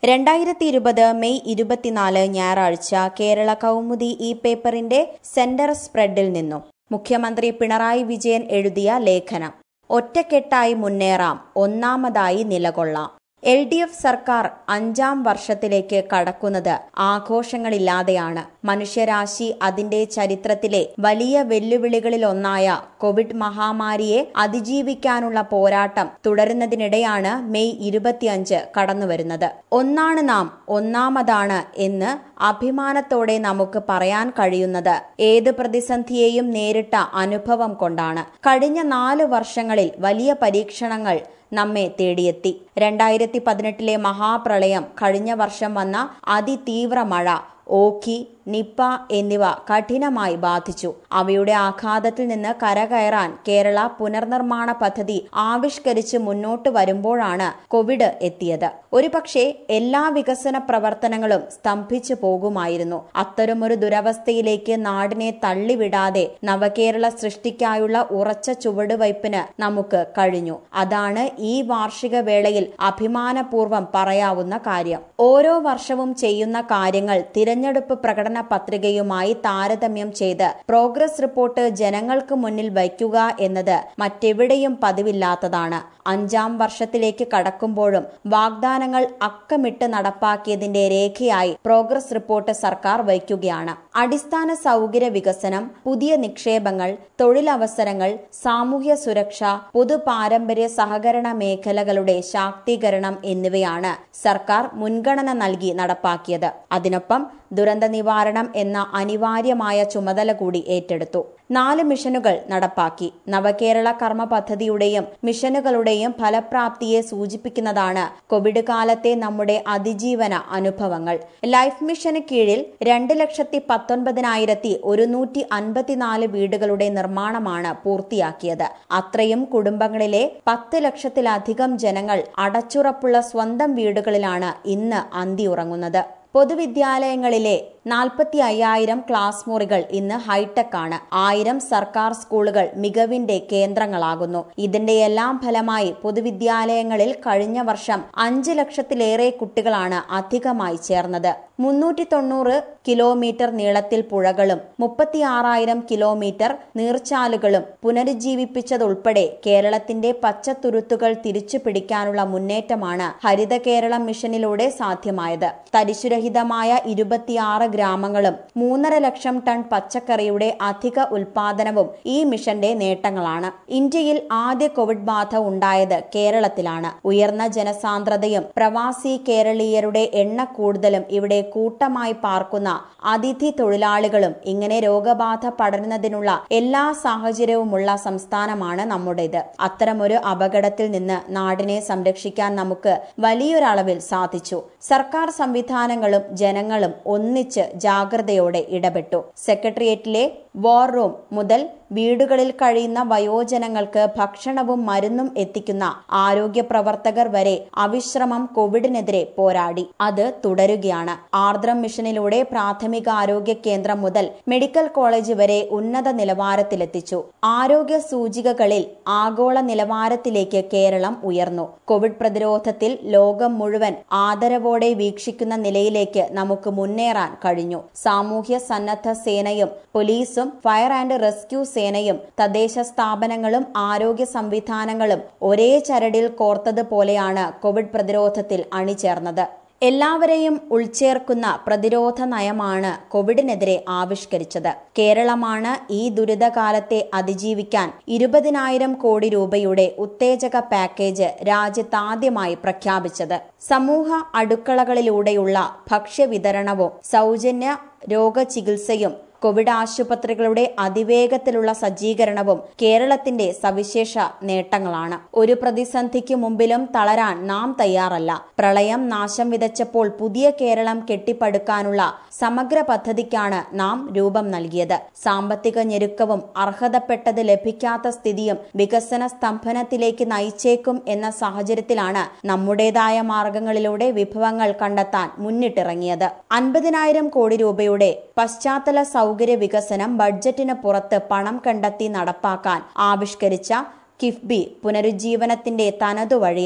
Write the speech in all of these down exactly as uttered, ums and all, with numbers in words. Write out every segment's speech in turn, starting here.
രണ്ടായിരത്തി ഇരുപത് മെയ് ഇരുപത്തിനാല് ഞായറാഴ്ച കേരള കൗമുദി ഈ പേപ്പറിന്റെ സെന്റർ സ്പ്രെഡിൽ നിന്നും മുഖ്യമന്ത്രി പിണറായി വിജയൻ എഴുതിയ ലേഖനം. ഒറ്റക്കെട്ടായി മുന്നേറാം, ഒന്നാമതായി നിലകൊള്ളാം. എൽ ഡി എഫ് സർക്കാർ അഞ്ചാം വർഷത്തിലേക്ക് കടക്കുന്നത് ആഘോഷങ്ങളില്ലാതെയാണ്. മനുഷ്യരാശി അതിന്റെ ചരിത്രത്തിലെ വലിയ വെല്ലുവിളികളിലൊന്നായ കോവിഡ് മഹാമാരിയെ അതിജീവിക്കാനുള്ള പോരാട്ടം തുടരുന്നതിനിടെയാണ് മെയ് ഇരുപത്തിയഞ്ച് കടന്നുവരുന്നത്. ഒന്നാണ് നാം, ഒന്നാമതാണ് എന്ന് അഭിമാനത്തോടെ നമുക്ക് പറയാൻ കഴിയുന്നത് ഏത് പ്രതിസന്ധിയെയും നേരിട്ട അനുഭവം കൊണ്ടാണ്. കഴിഞ്ഞ നാല് വർഷങ്ങളിൽ വലിയ പരീക്ഷണങ്ങൾ നമ്മെ തേടിയെത്തി. രണ്ടായിരത്തി പതിനെട്ടിലെ മഹാപ്രളയം, കഴിഞ്ഞ വർഷം വന്ന അതിതീവ്ര മഴ, ഓഖി, നിപ്പ എന്നിവ കഠിനമായി ബാധിച്ചു. അവയുടെ ആഘാതത്തിൽ നിന്ന് കരകയറാൻ കേരള പുനർനിർമ്മാണ പദ്ധതി ആവിഷ്കരിച്ച് മുന്നോട്ട് വരുമ്പോഴാണ് കോവിഡ് എത്തിയത്. ഒരുപക്ഷെ എല്ലാ വികസന പ്രവർത്തനങ്ങളും സ്തംഭിച്ചു പോകുമായിരുന്നു. അത്തരമൊരു ദുരവസ്ഥയിലേക്ക് നാടിനെ തള്ളിവിടാതെ നവകേരള സൃഷ്ടിക്കായുള്ള ഉറച്ച ചുവടുവയ്പിന് നമുക്ക് കഴിഞ്ഞു. അതാണ് ഈ വാർഷിക വേളയിൽ അഭിമാനപൂർവ്വം പറയാവുന്ന കാര്യം. ഓരോ വർഷവും ചെയ്യുന്ന കാര്യങ്ങൾ തിരഞ്ഞെടുപ്പ് പ്രകടന പത്രികയുമായി താരതമ്യം ചെയ്ത് പ്രോഗ്രസ് റിപ്പോർട്ട് ജനങ്ങൾക്ക് മുന്നിൽ വയ്ക്കുക എന്നത് മറ്റെവിടെയും പതിവില്ലാത്തതാണ്. അഞ്ചാം വർഷത്തിലേക്ക് കടക്കുമ്പോഴും വാഗ്ദാനങ്ങൾ അക്കമിട്ട് നടപ്പാക്കിയതിന്റെ രേഖയായി പ്രോഗ്രസ് റിപ്പോർട്ട് സർക്കാർ വയ്ക്കുകയാണ്. അടിസ്ഥാന സൗകര്യ വികസനം, പുതിയ നിക്ഷേപങ്ങൾ, തൊഴിലവസരങ്ങൾ, സാമൂഹ്യ സുരക്ഷ, പൊതു പാരമ്പര്യ സഹകരണ മേഖലകളുടെ ശാക്തീകരണം എന്നിവയാണ് സർക്കാർ മുൻഗണന നൽകി നടപ്പാക്കിയത്. അതിനൊപ്പം ദുരന്ത നിവാരണം എന്ന അനിവാര്യമായ ചുമതല കൂടി ഏറ്റെടുത്തു. നാല് മിഷനുകൾ നടപ്പാക്കി. നവകേരള കർമ്മ പദ്ധതിയുടെയും മിഷനുകളുടെയും ഫലപ്രാപ്തിയെ സൂചിപ്പിക്കുന്നതാണ് കോവിഡ് കാലത്തെ നമ്മുടെ അതിജീവന അനുഭവങ്ങൾ. ലൈഫ് മിഷന് കീഴിൽ രണ്ട് ലക്ഷത്തി പത്തൊൻപതിനായിരത്തി ഒരുന്നൂറ്റി അൻപത്തിനാല് വീടുകളുടെ നിർമ്മാണമാണ് പൂർത്തിയാക്കിയത്. അത്രയും കുടുംബങ്ങളിലെ പത്ത് ലക്ഷത്തിലധികം ജനങ്ങൾ അടച്ചുറപ്പുള്ള സ്വന്തം വീടുകളിലാണ് ഇന്ന് അന്തിയുറങ്ങുന്നത്. പൊതുവിദ്യാലയങ്ങളിലെ നാൽപ്പത്തി അയ്യായിരം ക്ലാസ് മുറികൾ ഇന്ന് ഹൈടെക് ആണ്. ആയിരം സർക്കാർ സ്കൂളുകൾ മികവിന്റെ കേന്ദ്രങ്ങളാകുന്നു. ഇതിന്റെയെല്ലാം ഫലമായി പൊതുവിദ്യാലയങ്ങളിൽ കഴിഞ്ഞ വർഷം അഞ്ച് ലക്ഷത്തിലേറെ കുട്ടികളാണ് അധികമായി ചേർന്നത്. മുന്നൂറ്റി തൊണ്ണൂറ് കിലോമീറ്റർ നീളത്തിൽ പുഴകളും മുപ്പത്തിയാറായിരം കിലോമീറ്റർ നീർച്ചാലുകളും പുനരുജ്ജീവിപ്പിച്ചതുൾപ്പെടെ കേരളത്തിന്റെ പച്ചത്തുരുത്തുകൾ തിരിച്ചു പിടിക്കാനുള്ള മുന്നേറ്റമാണ് ഹരിത കേരളം മിഷനിലൂടെ സാധ്യമായത്. തരിശുരഹിതമായ ഇരുപത്തിയാറ് ഗ്രാമങ്ങളും മൂന്നര ലക്ഷം ടൺ പച്ചക്കറിയുടെ അധിക ഉൽപാദനവും ഈ മിഷന്റെ നേട്ടങ്ങളാണ്. ഇന്ത്യയിൽ ആദ്യ കോവിഡ് ബാധ ഉണ്ടായത് കേരളത്തിലാണ്. ഉയർന്ന ജനസാന്ദ്രതയും പ്രവാസി കേരളീയരുടെ എണ്ണ കൂടുതലും ഇവിടെ കൂട്ടമായി പാർക്കുന്ന അതിഥി തൊഴിലാളികളും ഇങ്ങനെ രോഗബാധ പടരുന്നതിനുള്ള എല്ലാ സാഹചര്യവുമുള്ള സംസ്ഥാനമാണ് നമ്മുടേത്. അത്തരമൊരു അപകടത്തിൽ നിന്ന് നാടിനെ സംരക്ഷിക്കാൻ നമുക്ക് വലിയൊരളവിൽ സാധിച്ചു. സർക്കാർ സംവിധാനങ്ങളും ജനങ്ങളും ഒന്നിച്ച് ജാഗ്രതയോടെ ഇടപെട്ടു. സെക്രട്ടേറിയറ്റിലെ വാർ റൂം മുതൽ വീടുകളിൽ കഴിയുന്ന വയോജനങ്ങൾക്ക് ഭക്ഷണവും മരുന്നും എത്തിക്കുന്ന ആരോഗ്യ പ്രവർത്തകർ വരെ അവിശ്രമം കോവിഡിനെതിരെ പോരാടി. അത് തുടരുകയാണ്. ആർദ്രം മിഷനിലൂടെ പ്രാഥമിക ആരോഗ്യ കേന്ദ്രം മുതൽ മെഡിക്കൽ കോളേജ് വരെ ഉന്നത നിലവാരത്തിലെത്തിച്ചു. ആരോഗ്യ സൂചികകളിൽ ആഗോള നിലവാരത്തിലേക്ക് കേരളം ഉയർന്നു. കോവിഡ് പ്രതിരോധത്തിൽ ലോകം മുഴുവൻ ആദരവോടെ വീക്ഷിക്കുന്ന നിലയിലേക്ക് നമുക്ക് മുന്നേറാൻ കഴിഞ്ഞു. സാമൂഹ്യ സന്നദ്ധ സേനയും പോലീസും ഫയർ ആൻഡ് റെസ്ക്യൂ സേനയും തദ്ദേശ സ്ഥാപനങ്ങളും ആരോഗ്യ സംവിധാനങ്ങളും ഒരേ ചരടിൽ കോർത്തതുപോലെയാണ് കോവിഡ് പ്രതിരോധത്തിൽ അണിചേർന്നത്. എല്ലാവരെയും ഉൾച്ചേർക്കുന്ന പ്രതിരോധ നയമാണ് കോവിഡിനെതിരെ ആവിഷ്കരിച്ചത്. കേരളമാണ് ഈ ദുരിതകാലത്തെ അതിജീവിക്കാൻ ഇരുപതിനായിരം കോടി രൂപയുടെ ഉത്തേജക പാക്കേജ് രാജ്യത്താദ്യമായി പ്രഖ്യാപിച്ചത്. സമൂഹ അടുക്കളകളിലൂടെയുള്ള ഭക്ഷ്യവിതരണവും സൗജന്യ രോഗചികിത്സയും കോവിഡ് ആശുപത്രികളുടെ അതിവേഗത്തിലുള്ള സജ്ജീകരണവും കേരളത്തിന്റെ സവിശേഷ നേട്ടങ്ങളാണ്. ഒരു പ്രതിസന്ധിക്ക് മുമ്പിലും തളരാൻ നാം തയ്യാറല്ല. പ്രളയം നാശം വിതച്ചപ്പോൾ പുതിയ കേരളം കെട്ടിപ്പടുക്കാനുള്ള സമഗ്ര പദ്ധതിക്കാണ് നാം രൂപം നൽകിയത്. സാമ്പത്തിക ഞെരുക്കവും അർഹതപ്പെട്ടത് ലഭിക്കാത്ത സ്ഥിതിയും വികസന സ്തംഭനത്തിലേക്ക് നയിച്ചേക്കും എന്ന സാഹചര്യത്തിലാണ് നമ്മുടേതായ മാർഗങ്ങളിലൂടെ വിഭവങ്ങൾ കണ്ടെത്താൻ മുന്നിട്ടിറങ്ങിയത്. അൻപതിനായിരം കോടി രൂപയുടെ പശ്ചാത്തല സൗകര്യ വികസനം ബഡ്ജറ്റിന് പുറത്ത് പണം കണ്ടെത്തി നടപ്പാക്കാൻ ആവിഷ്കരിച്ച കിഫ്ബി പുനരുജ്ജീവനത്തിന്റെ തനതു വഴിയാണ്.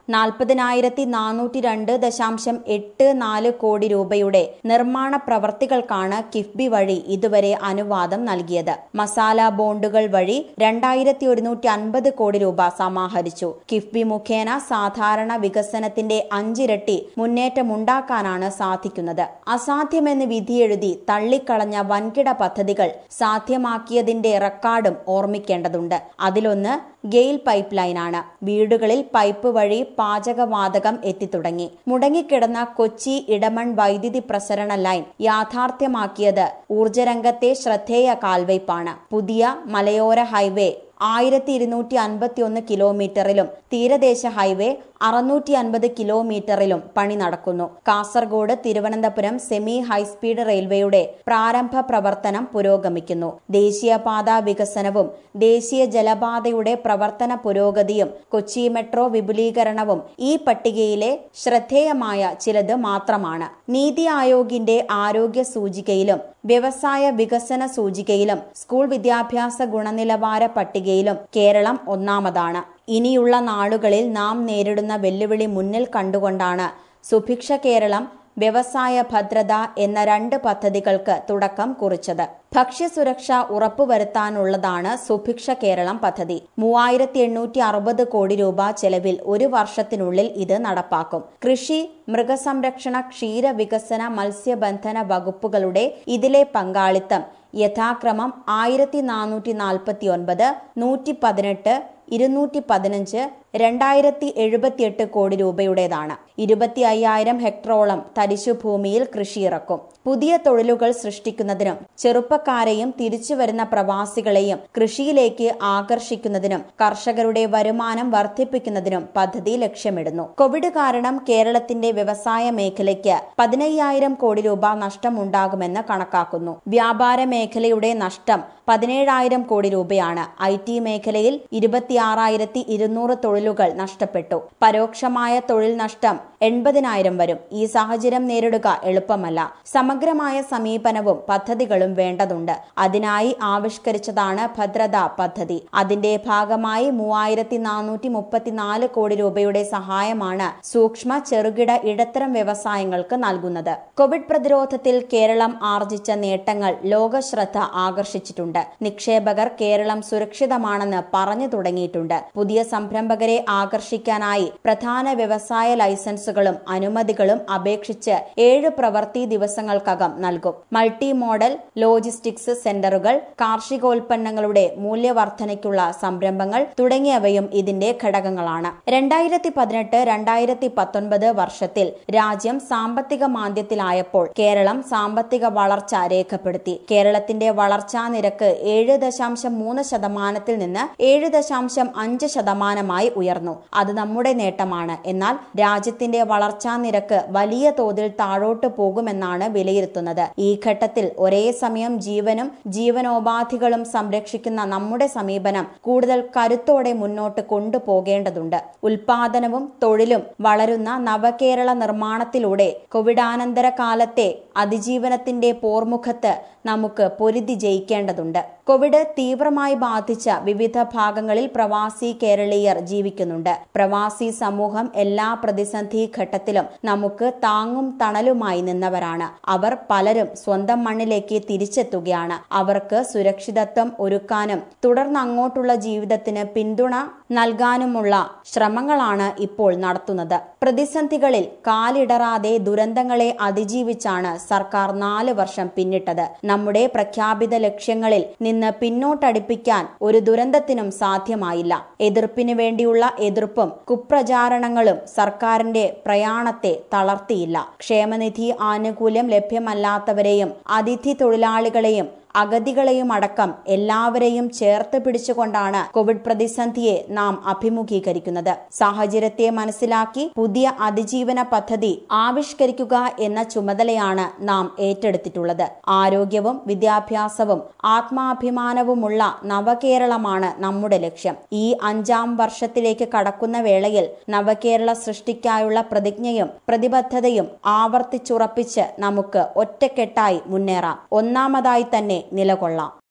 നാൽപ്പതിനായിരത്തി നാനൂറ്റി രണ്ട് ദശാംശം എട്ട് നാല് കോടി രൂപയുടെ നിർമ്മാണ പ്രവർത്തികൾക്കാണ് കിഫ്ബി വഴി ഇതുവരെ അനുവാദം നൽകിയത്. മസാല ബോണ്ടുകൾ വഴി രണ്ടായിരത്തി ഒരുന്നൂറ്റി അൻപത് കോടി രൂപ സമാഹരിച്ചു. കിഫ്ബി മുഖേന സാധാരണ വികസനത്തിന്റെ അഞ്ചിരട്ടി മുന്നേറ്റമുണ്ടാക്കാനാണ് സാധിക്കുന്നത്. അസാധ്യമെന്ന് വിധിയെഴുതി തള്ളിക്കളഞ്ഞ വൻകിട പദ്ധതികൾ സാധ്യമാക്കിയതിന്റെ റെക്കോർഡും ഓർമ്മിക്കേണ്ടതുണ്ട്. അതിലൊന്ന് ഗെയിൽ പൈപ്പ് ലൈനാണ്. വീടുകളിൽ പൈപ്പ് വഴി പാചകവാതകം എത്തിത്തുടങ്ങി. മുടങ്ങിക്കിടന്ന കൊച്ചി ഇടമൺ വൈദ്യുതി പ്രസരണ ലൈൻ യാഥാർത്ഥ്യമാക്കിയത് ഊർജരംഗത്തെ ശ്രദ്ധേയ കാൽവയ്പാണ്. പുതിയ മലയോര ഹൈവേ ആയിരത്തി ഇരുന്നൂറ്റി അൻപത്തി ഒന്ന് കിലോമീറ്ററിലും തീരദേശ ഹൈവേ അറുന്നൂറ്റി അൻപത് കിലോമീറ്ററിലും പണി നടക്കുന്നു. കാസർഗോഡ് തിരുവനന്തപുരം സെമി ഹൈസ്പീഡ് റെയിൽവേയുടെ പ്രാരംഭ പ്രവർത്തനം പുരോഗമിക്കുന്നു. ദേശീയപാത വികസനവും ദേശീയ ജലപാതയുടെ പ്രവർത്തന പുരോഗതിയും കൊച്ചി മെട്രോ വിപുലീകരണവും ഈ പട്ടികയിലെ ശ്രദ്ധേയമായ ചിലത് മാത്രമാണ്. നീതി ആയോഗിന്റെ ആരോഗ്യ സൂചികയിലും വ്യവസായ വികസന സൂചികയിലും സ്കൂൾ വിദ്യാഭ്യാസ ഗുണനിലവാര പട്ടികയിലും കേരളം ഒന്നാമതാണ്. ഇനിയുള്ള നാളുകളിൽ നാം നേരിടുന്ന വെല്ലുവിളി മുന്നിൽ കണ്ടുകൊണ്ടാണ് സുഭിക്ഷ കേരളം, വ്യവസായ ഭദ്രത എന്ന രണ്ട് പദ്ധതികൾക്ക് തുടക്കം കുറിച്ചത്. ഭക്ഷ്യസുരക്ഷ ഉറപ്പുവരുത്താനുള്ളതാണ് സുഭിക്ഷ കേരളം പദ്ധതി. മൂവായിരത്തി എണ്ണൂറ്റി അറുപത് കോടി രൂപ ചെലവിൽ ഒരു വർഷത്തിനുള്ളിൽ ഇത് നടപ്പാക്കും. കൃഷി, മൃഗസംരക്ഷണ, ക്ഷീര വികസന, മത്സ്യബന്ധന വകുപ്പുകളുടെ ഇതിലെ പങ്കാളിത്തം യഥാക്രമം ആയിരത്തി നാനൂറ്റി നാൽപ്പത്തി ഒൻപത്, നൂറ്റി പതിനെട്ട്, ഇരുന്നൂറ്റി പതിനഞ്ച്, രണ്ടായിരത്തി എഴുപത്തിയെട്ട് കോടി രൂപയുടേതാണ്. ഇരുപത്തി അയ്യായിരം ഹെക്ടറോളം തരിശുഭൂമിയിൽ കൃഷിയിറക്കും. പുതിയ തൊഴിലുകൾ സൃഷ്ടിക്കുന്നതിനും ചെറുപ്പക്കാരെയും തിരിച്ചുവരുന്ന പ്രവാസികളെയും കൃഷിയിലേക്ക് ആകർഷിക്കുന്നതിനും കർഷകരുടെ വരുമാനം വർദ്ധിപ്പിക്കുന്നതിനും പദ്ധതി ലക്ഷ്യമിടുന്നു. കോവിഡ് കാരണം കേരളത്തിന്റെ വ്യവസായ മേഖലയ്ക്ക് പതിനയ്യായിരം കോടി രൂപ നഷ്ടമുണ്ടാകുമെന്ന് കണക്കാക്കുന്നു. വ്യാപാര മേഖലയുടെ നഷ്ടം പതിനേഴായിരം കോടി രൂപയാണ്. ഐ ടി മേഖലയിൽ ഇരുപത്തിയാറായിരത്തി ഇരുന്നൂറ് തൊഴിലുകൾ നഷ്ടപ്പെട്ടു. പരോക്ഷമായ തൊഴിൽ നഷ്ടം എൺപതിനായിരം വരും. ഈ സാഹചര്യം നേരിടുക എളുപ്പമല്ല. സമഗ്രമായ സമീപനവും പദ്ധതികളും വേണ്ടതുണ്ട്. അതിനായി ആവിഷ്കരിച്ചതാണ് ഭദ്രതാ പദ്ധതി. അതിന്റെ ഭാഗമായി മൂവായിരത്തി നാനൂറ്റി മുപ്പത്തിനാല് കോടി രൂപയുടെ സഹായമാണ് സൂക്ഷ്മ, ചെറുകിട, ഇടത്തരം വ്യവസായങ്ങൾക്ക് നൽകുന്നത്. കോവിഡ് പ്രതിരോധത്തിൽ കേരളം ആർജിച്ച നേട്ടങ്ങൾ ലോകശ്രദ്ധ ആകർഷിച്ചിട്ടുണ്ട്. നിക്ഷേപകർ കേരളം സുരക്ഷിതമാണെന്ന് പറഞ്ഞു തുടങ്ങിയിട്ടുണ്ട്. പുതിയ സംരംഭകരെ ആകർഷിക്കാനായി പ്രധാന വ്യവസായ ലൈസൻസുകളും അനുമതികളും അപേക്ഷിച്ച് ഏഴ് പ്രവൃത്തി ദിവസങ്ങൾക്കകം നൽകും. മൾട്ടി മോഡൽ ലോജിസ്റ്റിക്സ് സെന്ററുകൾ, കാർഷികോൽപ്പന്നങ്ങളുടെ മൂല്യവർദ്ധനയ്ക്കുള്ള സംരംഭങ്ങൾ തുടങ്ങിയവയും ഇതിന്റെ ഘടകങ്ങളാണ്. രണ്ടായിരത്തി പതിനെട്ട് രണ്ടായിരത്തി പത്തൊൻപത് വർഷത്തിൽ രാജ്യം സാമ്പത്തിക മാന്ദ്യത്തിലായപ്പോൾ കേരളം സാമ്പത്തിക വളർച്ച രേഖപ്പെടുത്തി. കേരളത്തിന്റെ വളർച്ചാ നിരക്ക് ഏഴ് ദശാംശം മൂന്ന് ശതമാനത്തിൽ നിന്ന് ഏഴ് ദശാംശം അഞ്ച് ശതമാനമായി ഉയർന്നു. അത് നമ്മുടെ നേട്ടമാണ്. എന്നാൽ രാജ്യത്തിന്റെ വളർച്ചാ നിരക്ക് വലിയ തോതിൽ താഴോട്ട് പോകുമെന്നാണ് വിലയിരുത്തുന്നത്. ഈ ഘട്ടത്തിൽ ഒരേ സമയം ജീവനും ജീവനോപാധികളും സംരക്ഷിക്കുന്ന നമ്മുടെ സമീപനം കൂടുതൽ കരുത്തോടെ മുന്നോട്ട് കൊണ്ടുപോകേണ്ടതുണ്ട്. ഉൽപാദനവും തൊഴിലും വളരുന്ന നവകേരള നിർമ്മാണത്തിലൂടെ കോവിഡാനന്തര കാലത്തെ അതിജീവനത്തിന്റെ പോർമുഖത്ത് നമുക്ക് പൊരുതി ജയിക്കേണ്ടതുണ്ട്. കോവിഡ് തീവ്രമായി ബാധിച്ച വിവിധ ഭാഗങ്ങളിൽ പ്രവാസി കേരളീയർ ജീവിക്കുന്നുണ്ട്. പ്രവാസി സമൂഹം എല്ലാ പ്രതിസന്ധി ഘട്ടത്തിലും നമുക്ക് താങ്ങും തണലുമായി നിന്നവരാണ്. അവർ പലരും സ്വന്തം മണ്ണിലേക്ക് തിരിച്ചെത്തുകയാണ്. അവർക്ക് സുരക്ഷിതത്വം ഒരുക്കാനും തുടർന്ന് അങ്ങോട്ടുള്ള ജീവിതത്തിന് പിന്തുണ നൽകാനുമുള്ള ശ്രമങ്ങളാണ് ഇപ്പോൾ നടത്തുന്നത്. പ്രതിസന്ധികളിൽ കാലിടറാതെ ദുരന്തങ്ങളെ അതിജീവിച്ചാണ് സർക്കാർ നാല് വർഷം പിന്നിട്ടത്. നമ്മുടെ പ്രഖ്യാപിത ലക്ഷ്യങ്ങളിൽ നിന്ന് പിന്നോട്ടടിപ്പിക്കാൻ ഒരു ദുരന്തത്തിനും സാധ്യമായില്ല. എതിർപ്പിനു വേണ്ടിയുള്ള എതിർപ്പും കുപ്രചാരണങ്ങളും സർക്കാരിന്റെ പ്രയാണത്തെ തളർത്തിയില്ല. ക്ഷേമനിധി ആനുകൂല്യം ലഭ്യമല്ലാത്തവരെയും അതിഥി തൊഴിലാളികളെയും അഗതികളെയും അടക്കം എല്ലാവരെയും ചേർത്ത് പിടിച്ചുകൊണ്ടാണ് കോവിഡ് പ്രതിസന്ധിയെ നാം അഭിമുഖീകരിക്കുന്നത്. സാഹചര്യത്തെ മനസ്സിലാക്കി പുതിയ അതിജീവന പദ്ധതി ആവിഷ്കരിക്കുക എന്ന ചുമതലയാണ് നാം ഏറ്റെടുത്തിട്ടുള്ളത്. ആരോഗ്യവും വിദ്യാഭ്യാസവും ആത്മാഭിമാനവുമുള്ള നവകേരളമാണ് നമ്മുടെ ലക്ഷ്യം. ഈ അഞ്ചാം വർഷത്തിലേക്ക് കടക്കുന്ന വേളയിൽ നവകേരള സൃഷ്ടിക്കായുള്ള പ്രതിജ്ഞയും പ്രതിബദ്ധതയും ആവർത്തിച്ചുറപ്പിച്ച് നമുക്ക് ഒറ്റക്കെട്ടായി മുന്നേറാം. ഒന്നാമതായി തന്നെ നിലകൊള്ളാം.